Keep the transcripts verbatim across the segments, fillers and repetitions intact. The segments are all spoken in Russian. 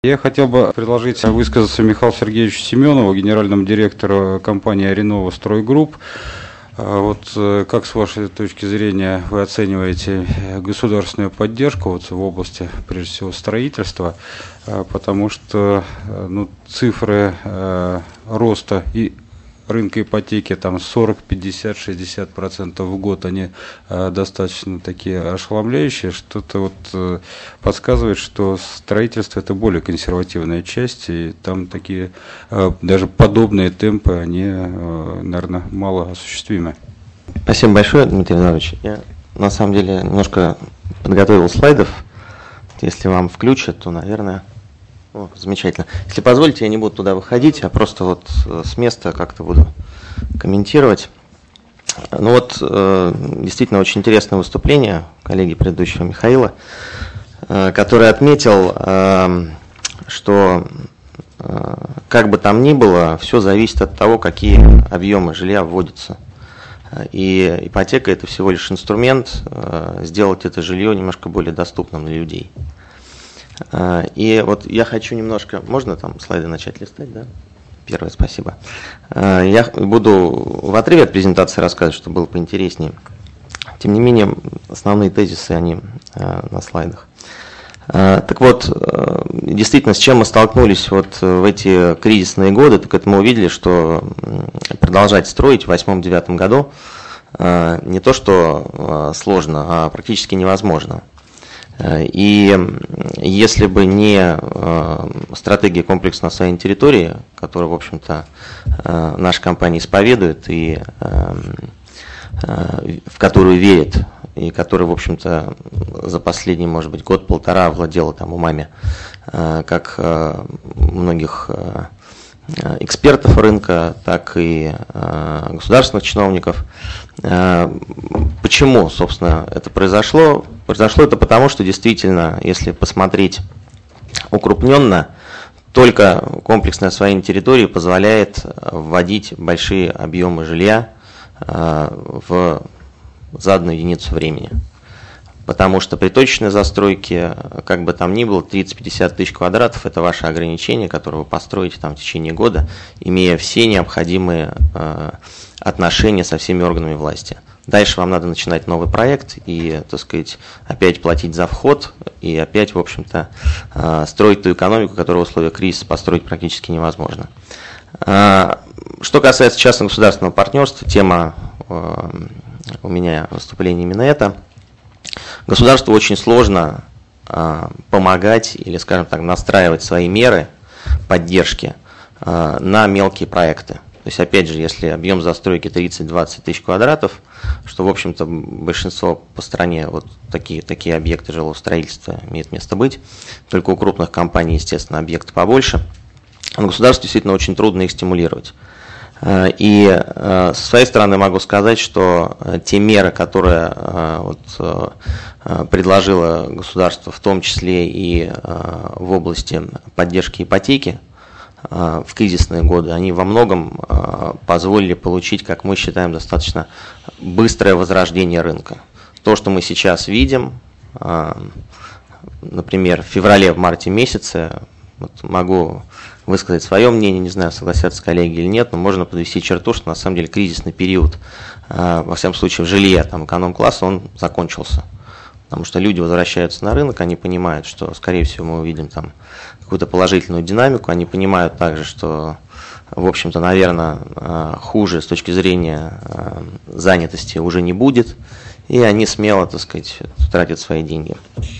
Я хотел бы предложить высказаться Михаилу Сергеевичу Семенову, генеральному директору компании «Аринова Стройгрупп». Вот как с вашей точки зрения вы оцениваете государственную поддержку вот в области, прежде всего, строительства, потому что ну, цифры роста и рынка ипотеки там сорок, пятьдесят, шестьдесят процентов в год, они э, достаточно такие ошеломляющие. Что-то вот э, подсказывает, что строительство это более консервативная часть, и там такие э, даже подобные темпы, они, э, наверное, мало осуществимы. Спасибо большое, Дмитрий Иванович. Я на самом деле немножко подготовил слайдов. Если вам включат, то, наверное... О, замечательно. Если позволите, я не буду туда выходить, а просто вот с места как-то буду комментировать. Ну вот, действительно, очень интересное выступление коллеги предыдущего Михаила, который отметил, что как бы там ни было, все зависит от того, какие объемы жилья вводятся. И ипотека – это всего лишь инструмент сделать это жилье немножко более доступным для людей. И вот я хочу немножко, можно там слайды начать листать, да? Первое, спасибо. Я буду в отрыве от презентации рассказывать, чтобы было поинтереснее. Тем не менее, основные тезисы, они на слайдах. Так вот, действительно, с чем мы столкнулись вот в эти кризисные годы, так это мы увидели, что продолжать строить в восьмом-девятом году не то что сложно, а практически невозможно. И если бы не стратегия комплексного освоения территории, которую, в общем-то, наша компания исповедует и в которую верит, и которая, в общем-то, за последний, может быть, год-полтора владела там умами как многих экспертов рынка, так и государственных чиновников. Почему, собственно, это произошло? Произошло это потому, что действительно, если посмотреть укрупненно, только комплексное освоение территории позволяет вводить большие объемы жилья в заданную единицу времени. Потому что при точечной застройке, как бы там ни было, тридцать-пятьдесят тысяч квадратов – это ваше ограничение, которое вы построите там в течение года, имея все необходимые э, отношения со всеми органами власти. Дальше вам надо начинать новый проект и, так сказать, опять платить за вход и опять, в общем-то, э, строить ту экономику, которую в условиях кризиса построить практически невозможно. Э, что касается частно-государственного партнерства, тема э, у меня выступления именно это. Государству очень сложно э, помогать или, скажем так, настраивать свои меры поддержки э, на мелкие проекты. То есть, опять же, если объем застройки тридцать-двадцать тысяч квадратов, что, в общем-то, большинство по стране вот такие, такие объекты жилого строительства имеет место быть, только у крупных компаний, естественно, объекты побольше, но государству действительно очень трудно их стимулировать. И со своей стороны могу сказать, что те меры, которые вот предложило государство, в том числе и в области поддержки ипотеки в кризисные годы, они во многом позволили получить, как мы считаем, достаточно быстрое возрождение рынка. То, что мы сейчас видим, например, в феврале, в марте месяце, вот могу высказать свое мнение, не знаю, согласятся коллеги или нет, но можно подвести черту, что на самом деле кризисный период, во всяком случае в жилье, там, эконом-класса, он закончился. Потому что люди возвращаются на рынок, они понимают, что, скорее всего, мы увидим там какую-то положительную динамику, они понимают также, что, в общем-то, наверное, хуже с точки зрения занятости уже не будет, и они смело, так сказать, тратят свои деньги.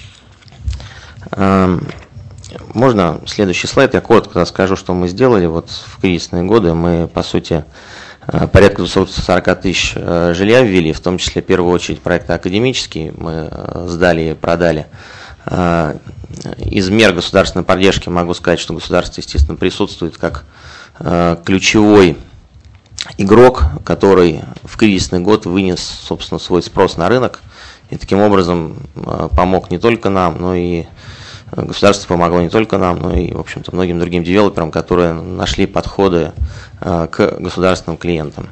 Можно следующий слайд, я коротко расскажу, что мы сделали. Вот в кризисные годы мы, по сути, порядка двухсот сорока тысяч жилья ввели, в том числе, в первую очередь, проекты академические, мы сдали и продали. Из мер государственной поддержки могу сказать, что государство, естественно, присутствует как ключевой игрок, который в кризисный год вынес, собственно, свой спрос на рынок и таким образом помог не только нам, но и государство помогло не только нам, но и, в общем-то, многим другим девелоперам, которые нашли подходы к государственным клиентам.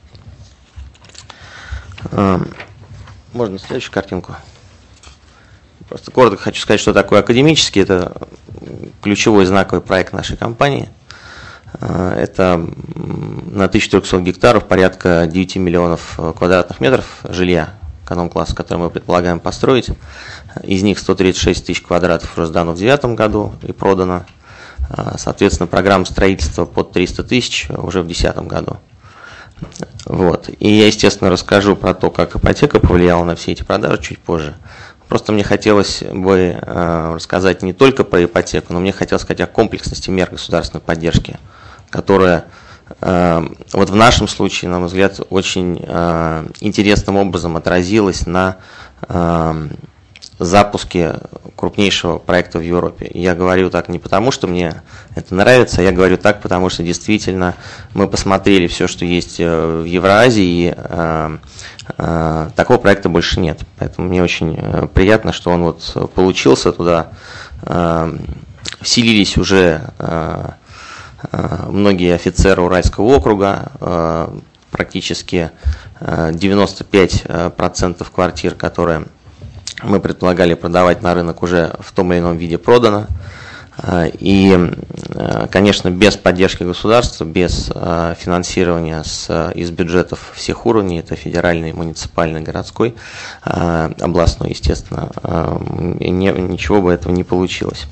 Можно следующую картинку? Просто коротко хочу сказать, что такое академический. Это ключевой знаковый проект нашей компании. Это на тысячу трехсот гектаров порядка девяти миллионов квадратных метров жилья эконом-класса, который мы предполагаем построить. Из них сто тридцать шесть тысяч квадратов уже сдано в две тысячи девятом году и продано. Соответственно, программа строительства под триста тысяч уже в две тысячи десятом году. Вот. И я, естественно, расскажу про то, как ипотека повлияла на все эти продажи чуть позже. Просто мне хотелось бы э, рассказать не только про ипотеку, но мне хотелось сказать о комплексности мер государственной поддержки, которая э, вот в нашем случае, на мой взгляд, очень э, интересным образом отразилась на э, запуске крупнейшего проекта в Европе. И я говорю так не потому, что мне это нравится, я говорю так, потому что действительно мы посмотрели все, что есть в Евразии, и э, э, такого проекта больше нет. Поэтому мне очень приятно, что он вот получился, туда э, вселились уже э, э, многие офицеры Уральского округа, э, практически э, девяносто пять процентов квартир, которые мы предполагали продавать на рынок, уже в том или ином виде продано. И, конечно, без поддержки государства, без финансирования с, из бюджетов всех уровней, это федеральный, муниципальный, городской, областной, естественно, не, ничего бы этого не получилось.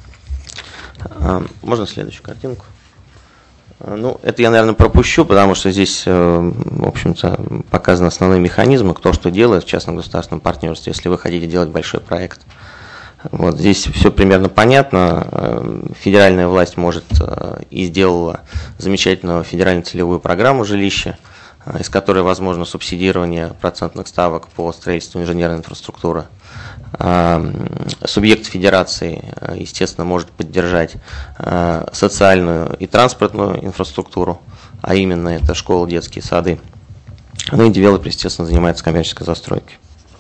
Можно следующую картинку? Ну, это я, наверное, пропущу, потому что здесь, в общем-то, показаны основные механизмы, кто что делает в частном государственном партнерстве, если вы хотите делать большой проект. Вот здесь все примерно понятно. Федеральная власть может и сделала замечательную федеральную целевую программу жилища, из которой возможно субсидирование процентных ставок по строительству инженерной инфраструктуры. Субъект федерации, естественно, может поддержать социальную и транспортную инфраструктуру, а именно это школы, детские сады. Ну и девелопер, естественно, занимается коммерческой застройкой.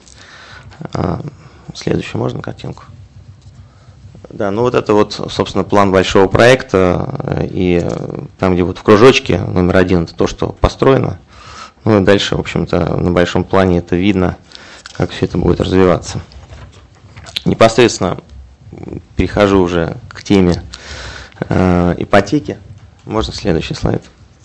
Следующую можно картинку? Да, ну вот это вот, собственно, план большого проекта, и там, где вот в кружочке номер один, это то, что построено. Ну и дальше, в общем-то, на большом плане это видно, как все это будет развиваться. Непосредственно перехожу уже к теме э, ипотеки. Можно следующий слайд.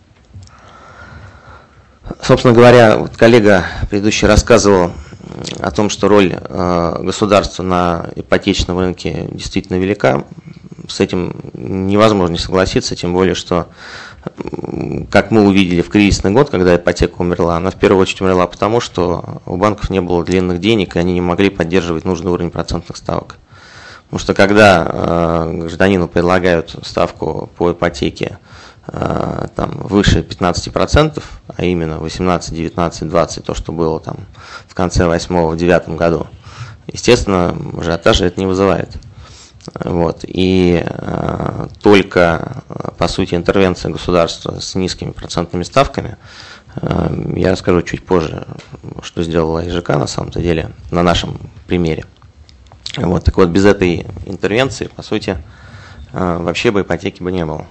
Собственно говоря, вот коллега предыдущий рассказывал о том, что роль э, государства на ипотечном рынке действительно велика. С этим невозможно не согласиться, тем более, что, как мы увидели в кризисный год, когда ипотека умерла, она в первую очередь умерла потому, что у банков не было длинных денег, и они не могли поддерживать нужный уровень процентных ставок. Потому что когда э, гражданину предлагают ставку по ипотеке э, там, выше пятнадцати процентов, а именно восемнадцать, девятнадцать, двадцать, то, что было там в конце восьмого, в девятом году, естественно, ажиотажа это не вызывает. Вот. И э, только, по сути, интервенция государства с низкими процентными ставками, э, я расскажу чуть позже, что сделала ИЖК на самом-то деле, на нашем примере. Вот. Так вот, без этой интервенции, по сути, э, вообще бы ипотеки бы не было.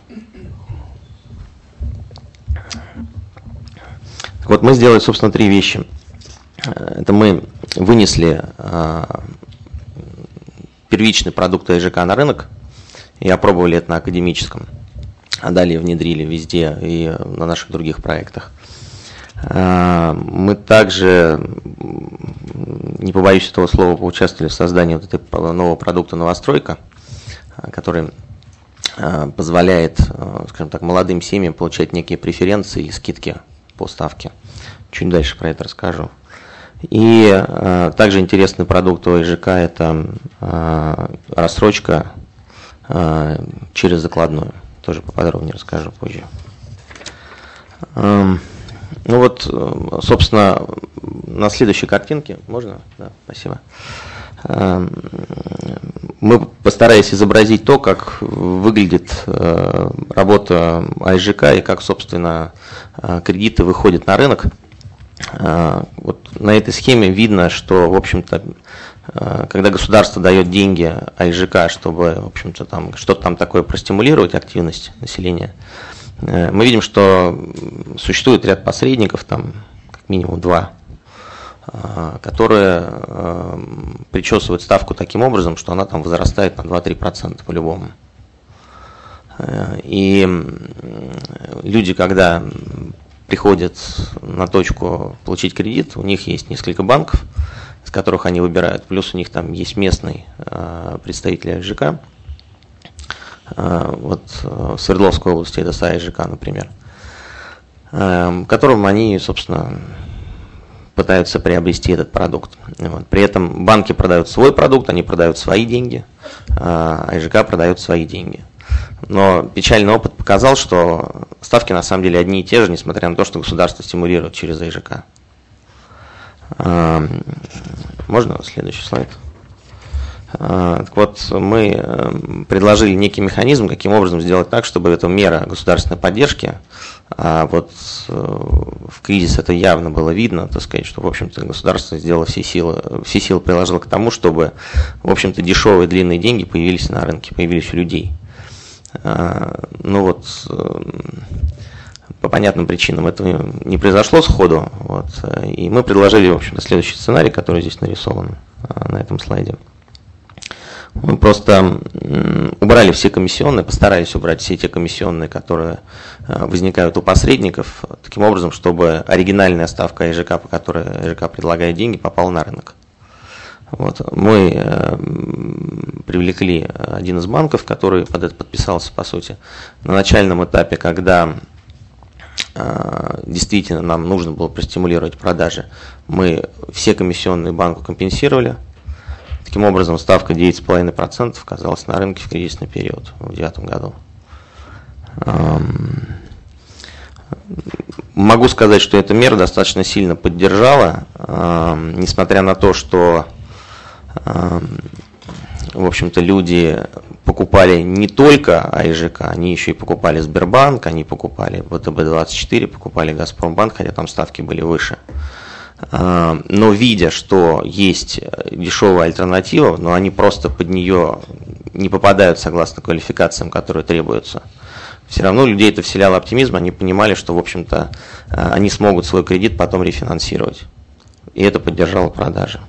Так вот, мы сделали, собственно, три вещи. Это мы вынесли э, первичный продукт ИЖК на рынок и опробовали это на академическом, а далее внедрили везде и на наших других проектах. Мы также, не побоюсь этого слова, поучаствовали в создании вот этого нового продукта «Новостройка», который позволяет, скажем так, молодым семьям получать некие преференции и скидки по ставке. Чуть дальше про это расскажу. И э, также интересный продукт у ИЖК – это э, рассрочка э, через закладную. Тоже поподробнее расскажу позже. Э, ну вот, собственно, на следующей картинке, можно? Да, спасибо. Э, мы постарались изобразить то, как выглядит э, работа ИЖК и как, собственно, э, кредиты выходят на рынок. Вот на этой схеме видно, что, в общем-то, когда государство дает деньги ИЖК, чтобы, в общем-то, там что-то там такое простимулировать активность населения, мы видим, что существует ряд посредников, там как минимум два, которые причесывают ставку таким образом, что она там возрастает на два-три процента по-любому. И люди, когда приходят на точку получить кредит, у них есть несколько банков, из которых они выбирают, плюс у них там есть местный представитель ай жэ ка. Вот в Свердловской области это ай жэ ка, например, которым они, собственно, пытаются приобрести этот продукт. Вот. При этом банки продают свой продукт, они продают свои деньги, а ай жэ ка продает свои деньги. Но печальный опыт показал, что ставки на самом деле одни и те же, несмотря на то, что государство стимулирует через ай жэ ка. Можно следующий слайд? Так вот, мы предложили некий механизм, каким образом сделать так, чтобы эта мера государственной поддержки, а вот в кризис это явно было видно, так сказать, что, в общем-то, государство сделало все силы, все силы приложило к тому, чтобы, в общем-то, дешевые длинные деньги появились на рынке, появились у людей. Ну вот, по понятным причинам этого не произошло сходу, вот, и мы предложили, в общем-то, следующий сценарий, который здесь нарисован на этом слайде. Мы просто убрали все комиссионные, постарались убрать все те комиссионные, которые возникают у посредников, таким образом, чтобы оригинальная ставка ай жэ ка, по которой ай жэ ка предлагает деньги, попала на рынок. Вот. Мы привлекли один из банков, который под это подписался, по сути, на начальном этапе, когда действительно нам нужно было простимулировать продажи. Мы все комиссионные банку компенсировали. Таким образом, ставка девять целых пять десятых процента оказалась на рынке в кризисный период в две тысячи девятом году. Могу сказать, что эта мера достаточно сильно поддержала, несмотря на то, что, в общем-то, люди покупали не только ай жэ ка, они еще и покупали Сбербанк, они покупали вэ тэ бэ двадцать четыре, покупали Газпромбанк, хотя там ставки были выше. Но видя, что есть дешевая альтернатива, но они просто под нее не попадают согласно квалификациям, которые требуются, все равно людей это вселяло оптимизм, они понимали, что, в общем-то, они смогут свой кредит потом рефинансировать. И это поддержало продажи.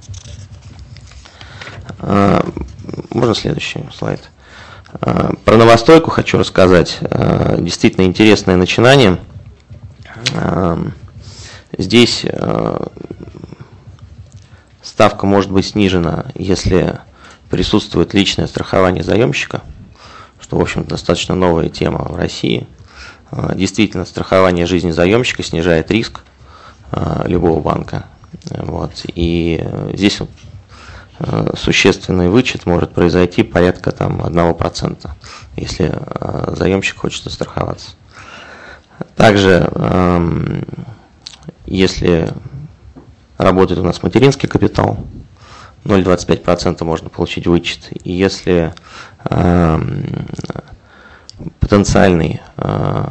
Можно следующий слайд? Про новостойку хочу рассказать. Действительно интересное начинание. Здесь ставка может быть снижена, если присутствует личное страхование заемщика, что, в общем, достаточно новая тема в России. Действительно, страхование жизни заемщика снижает риск любого банка. Вот. И здесь существенный вычет может произойти порядка там, одного процента, если заемщик хочет застраховаться. Также если работает у нас материнский капитал, ноль целых двадцать пять сотых процента можно получить вычет. И если э, потенциальный э,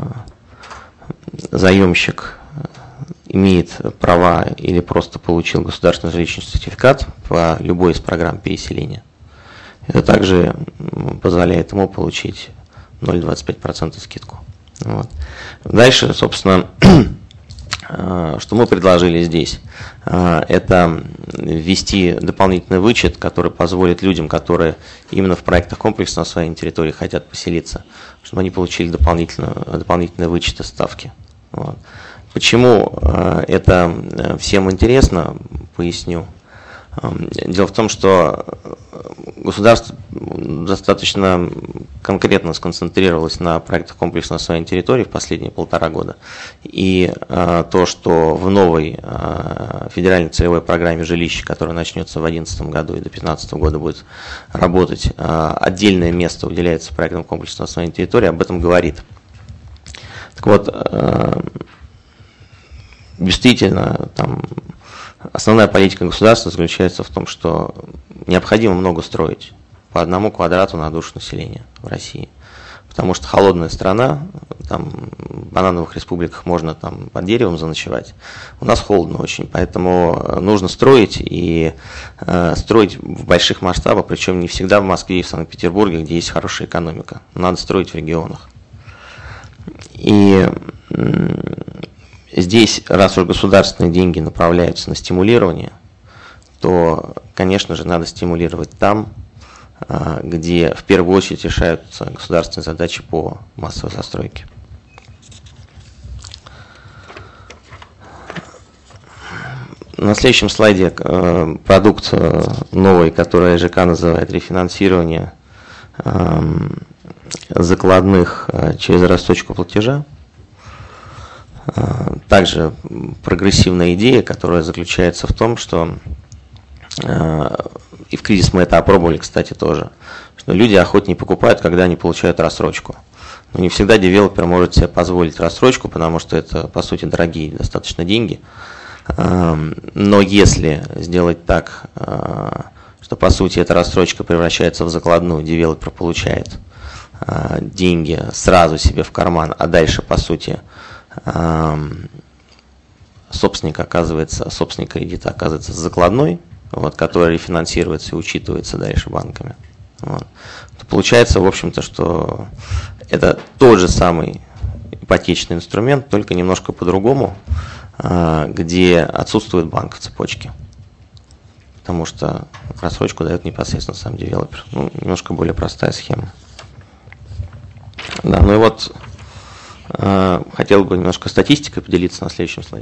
заемщик имеет права или просто получил государственный жилищный сертификат по любой из программ переселения, это также позволяет ему получить ноль целых двадцать пять сотых процента скидку. Вот. Дальше, собственно, что мы предложили здесь, это ввести дополнительный вычет, который позволит людям, которые именно в проектах комплекса на своей территории хотят поселиться, чтобы они получили дополнительные вычеты ставки. Вот. Почему это всем интересно, поясню. Дело в том, что государство достаточно конкретно сконцентрировалось на проектах комплекса на своей территории в последние полтора года. И а, то, что в новой а, федеральной целевой программе жилища, которая начнется в две тысячи одиннадцатом году и до две тысячи пятнадцатого года будет работать, а, отдельное место уделяется проектам комплекса на своей территории, об этом говорит. Так вот, а, действительно, там основная политика государства заключается в том, что необходимо много строить по одному квадрату на душу населения в России. Потому что холодная страна, там в банановых республиках можно там под деревом заночевать. У нас холодно очень, поэтому нужно строить и э, строить в больших масштабах, причем не всегда в Москве и в Санкт-Петербурге, где есть хорошая экономика. Надо строить в регионах. И э, здесь, раз уж государственные деньги направляются на стимулирование, то, конечно же, надо стимулировать там, где в первую очередь решаются государственные задачи по массовой застройке. На следующем слайде продукт новый, который ЖК называет рефинансирование закладных через рассрочку платежа. Также прогрессивная идея, которая заключается в том, что, и в кризис мы это опробовали, кстати, тоже, что люди охотнее покупают, когда они получают рассрочку. Но не всегда девелопер может себе позволить рассрочку, потому что это, по сути, дорогие достаточно деньги. Но если сделать так, что, по сути, эта рассрочка превращается в закладную, девелопер получает деньги сразу себе в карман, а дальше, по сути, собственник оказывается, собственник кредита оказывается закладной, вот, который рефинансируется и учитывается дальше банками. Вот. То получается, в общем-то, что это тот же самый ипотечный инструмент, только немножко по-другому, где отсутствует банк в цепочке. Потому что рассрочку дает непосредственно сам девелопер. Ну, немножко более простая схема. Да, ну и вот э, хотел бы немножко статистикой поделиться на следующем слайде.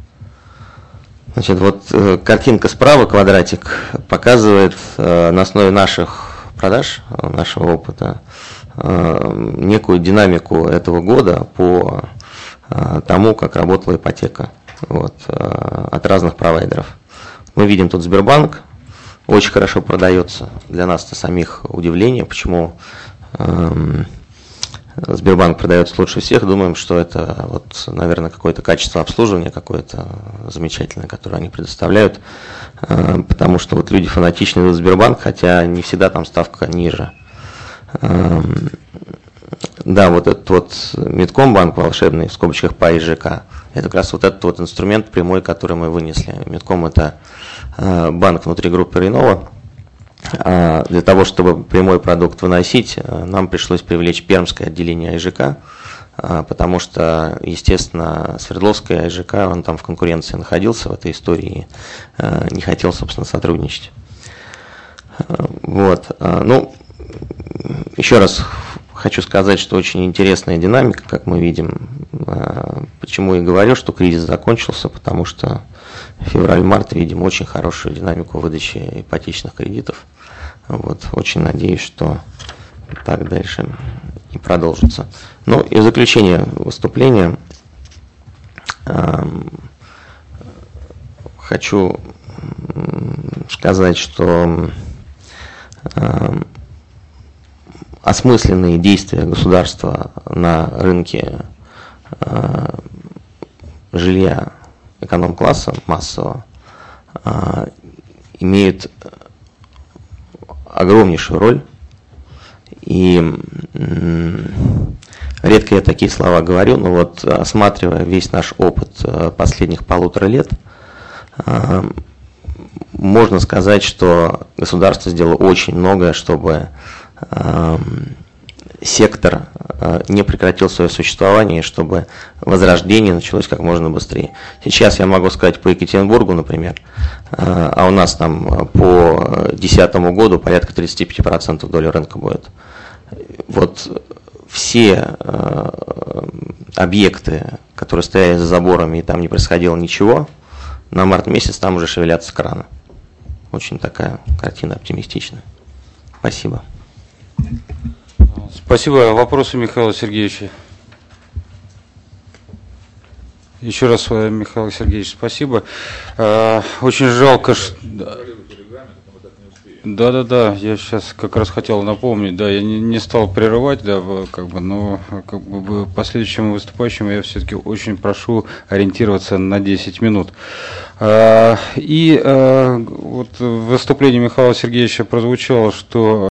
Значит, вот э, картинка справа, квадратик, показывает э, на основе наших продаж, нашего опыта, э, некую динамику этого года по э, тому, как работала ипотека. Вот, от разных провайдеров. Мы видим тут Сбербанк, очень хорошо продается. Для нас-то самих удивление, почему эм, Сбербанк продается лучше всех. Думаем, что это, вот, наверное, какое-то качество обслуживания, какое-то замечательное, которое они предоставляют. Э, потому что вот люди фанатично идут в Сбербанк, хотя не всегда там ставка ниже. Эм, да, вот этот вот Медкомбанк волшебный, в скобочках ПАИ ЖК, это как раз вот этот вот инструмент прямой, который мы вынесли. Медком – это э, банк внутри группы Ренова. А для того, чтобы прямой продукт выносить, э, нам пришлось привлечь пермское отделение АИЖК, э, потому что, естественно, Свердловское АИЖК, он там в конкуренции находился в этой истории, э, не хотел, собственно, сотрудничать. Э, вот. Э, ну, еще раз хочу сказать, что очень интересная динамика, как мы видим. Почему я говорю, что кризис закончился, потому что февраль-март видим очень хорошую динамику выдачи ипотечных кредитов. Вот, очень надеюсь, что так дальше и продолжится. Ну и в заключение выступления э, хочу сказать, что э, осмысленные действия государства на рынке э, жилья эконом-класса массового э, имеют огромнейшую роль. И э, редко я такие слова говорю, но вот осматривая весь наш опыт последних полутора лет, э, можно сказать, что государство сделало очень многое, чтобы сектор не прекратил свое существование, чтобы возрождение началось как можно быстрее. Сейчас я могу сказать по Екатеринбургу, например, а у нас там по две тысячи десятому году порядка тридцать пять процентов доли рынка будет. Вот все объекты, которые стояли за заборами и там не происходило ничего, на март месяц там уже шевелятся краны. Очень такая картина оптимистичная. Спасибо. Спасибо. Вопросы Михаила Сергеевича? Еще раз, Михаил Сергеевич, спасибо. Очень жалко, что... Да, да, да, я сейчас как раз хотел напомнить, да, я не, не стал прерывать, да, как бы, но как бы последующим выступающим я все-таки очень прошу ориентироваться на десять минут. И вот в выступлении Михаила Сергеевича прозвучало, что